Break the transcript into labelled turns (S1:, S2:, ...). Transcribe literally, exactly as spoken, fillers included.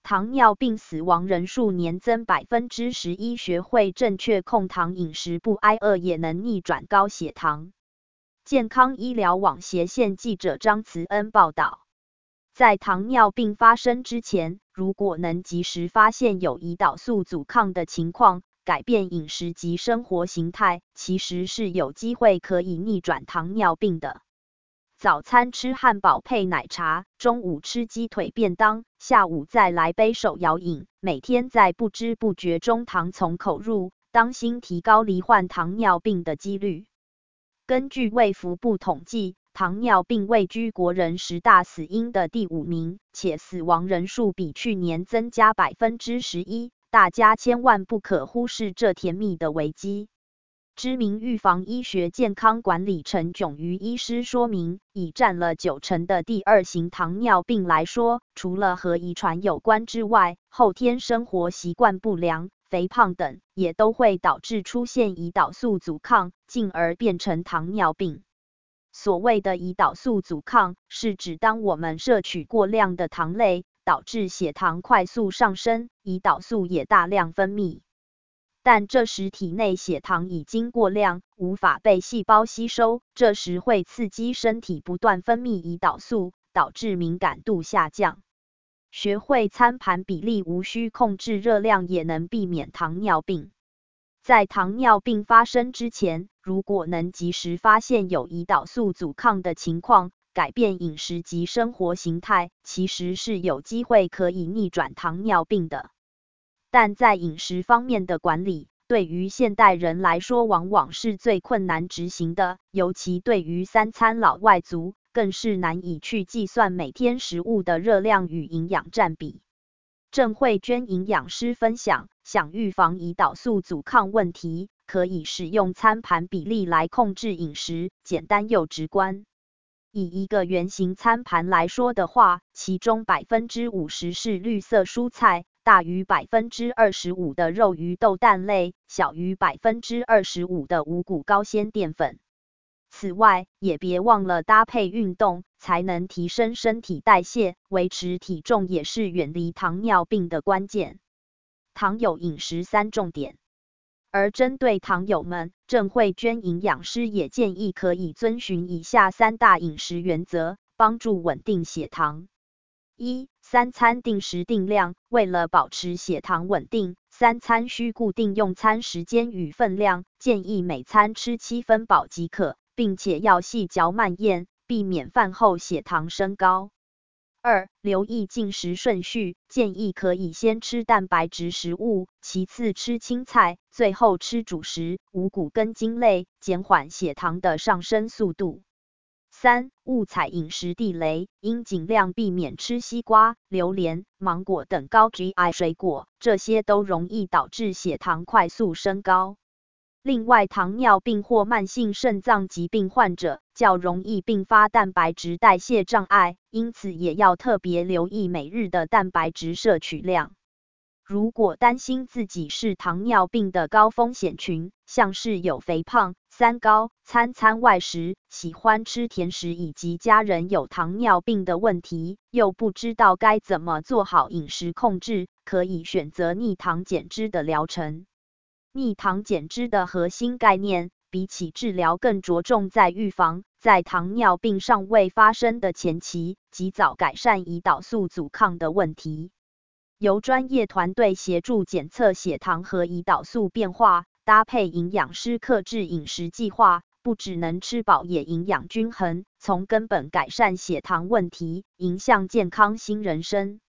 S1: 糖尿病死亡人数年增 百分之十一， 学会正确控糖饮食不挨饿也能逆转高血糖。健康医疗网斜线记者张慈恩报道，在糖尿病发生之前，如果能及时发现有胰岛素阻抗的情况，改变饮食及生活形态，其实是有机会可以逆转糖尿病的。早餐吃汉堡配奶茶，中午吃鸡腿便当，下午再来杯手摇饮，每天在不知不觉中糖从口入，当心提高罹患糖尿病的几率。根据卫福部统计，糖尿病位居国人十大死因的第五名，且死亡人数比去年增加 百分之十一， 大家千万不可忽视这甜蜜的危机。知名预防医学健康管理陈炯瑜医师说明，已占了九成的第二型糖尿病来说，除了和遗传有关之外，后天生活习惯不良、肥胖等也都会导致出现胰岛素阻抗，进而变成糖尿病。所谓的胰岛素阻抗，是指当我们摄取过量的糖类，导致血糖快速上升，胰岛素也大量分泌。但这时体内血糖已经过量，无法被细胞吸收，这时会刺激身体不断分泌胰岛素，导致敏感度下降。学会餐盘比例，无需控制热量也能避免糖尿病。在糖尿病发生之前，如果能及时发现有胰岛素阻抗的情况，改变饮食及生活形态，其实是有机会可以逆转糖尿病的。但在饮食方面的管理，对于现代人来说往往是最困难执行的，尤其对于三餐老外族，更是难以去计算每天食物的热量与营养占比。郑慧娟营养师分享，想预防胰岛素阻抗问题，可以使用餐盘比例来控制饮食，简单又直观。以一个圆形餐盘来说的话，其中 百分之五十 是绿色蔬菜，大于 百分之二十五 的肉鱼豆蛋类，小于 百分之二十五 的五谷高纤淀粉。此外，也别忘了搭配运动，才能提升身体代谢，维持体重也是远离糖尿病的关键。糖友饮食三重点。而针对糖友们，郑慧娟营养师也建议可以遵循以下三大饮食原则，帮助稳定血糖。一、三餐定时定量，为了保持血糖稳定，三餐需固定用餐时间与分量，建议每餐吃七分饱即可，并且要细嚼慢咽，避免饭后血糖升高。二、留意进食顺序，建议可以先吃蛋白质食物，其次吃青菜，最后吃主食、五谷根茎类，减缓血糖的上升速度。三、勿踩饮食地雷，应尽量避免吃西瓜、榴莲、芒果等高 G I 水果，这些都容易导致血糖快速升高。另外，糖尿病或慢性肾脏疾病患者较容易并发蛋白质代谢障碍，因此也要特别留意每日的蛋白质摄取量。如果担心自己是糖尿病的高风险群，像是有肥胖、三高、餐餐外食、喜欢吃甜食以及家人有糖尿病的问题，又不知道该怎么做好饮食控制，可以选择逆糖减脂的疗程。逆糖减脂的核心概念，比起治疗更着重在预防，在糖尿病尚未发生的前期，及早改善胰岛素阻抗的问题。由专业团队协助检测血糖和胰岛素变化，搭配营养师客制饮食计划，不只能吃饱也营养均衡，从根本改善血糖问题，迎向健康新人生。